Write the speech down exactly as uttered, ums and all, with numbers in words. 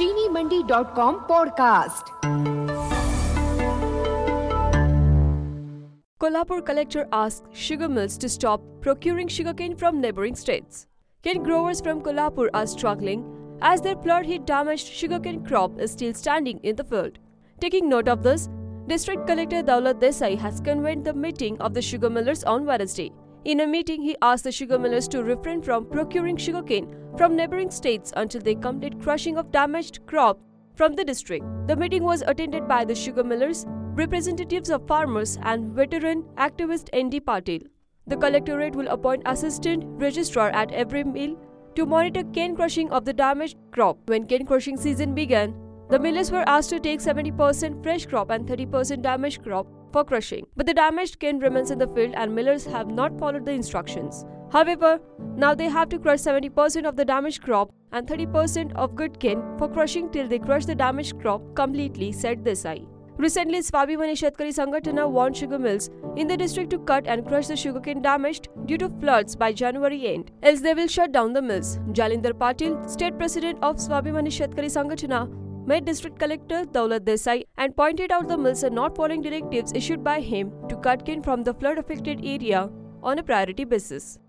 चीनी Mandi dot com podcast. Kolhapur collector asked sugar mills to stop procuring sugarcane from neighboring states. Cane growers from Kolhapur are struggling as their flood hit damaged sugarcane crop is still standing in the field. Taking note of this, District Collector Daulat Desai has convened the meeting of the sugar millers on Wednesday. In a meeting, he asked the sugar millers to refrain from procuring sugarcane from neighboring states until they complete crushing of damaged crop from the district. The meeting was attended by the sugar millers, representatives of farmers and veteran activist N D Patil. The collectorate will appoint assistant registrar at every mill to monitor cane crushing of the damaged crop. When cane crushing season began, the millers were asked to take seventy percent fresh crop and thirty percent damaged crop for crushing. But the damaged cane remains in the field and millers have not followed the instructions. However, now they have to crush seventy percent of the damaged crop and thirty percent of good cane for crushing till they crush the damaged crop completely, said Desai. Recently, Swabhimani Shetkari Sangatana warned sugar mills in the district to cut and crush the sugarcane damaged due to floods by January end, else they will shut down the mills. Jalinder Patil, state president of Swabhimani Shetkari Sangatana, met District Collector Daulat Desai and pointed out the mills are not following directives issued by him to cut cane from the flood-affected area on a priority basis.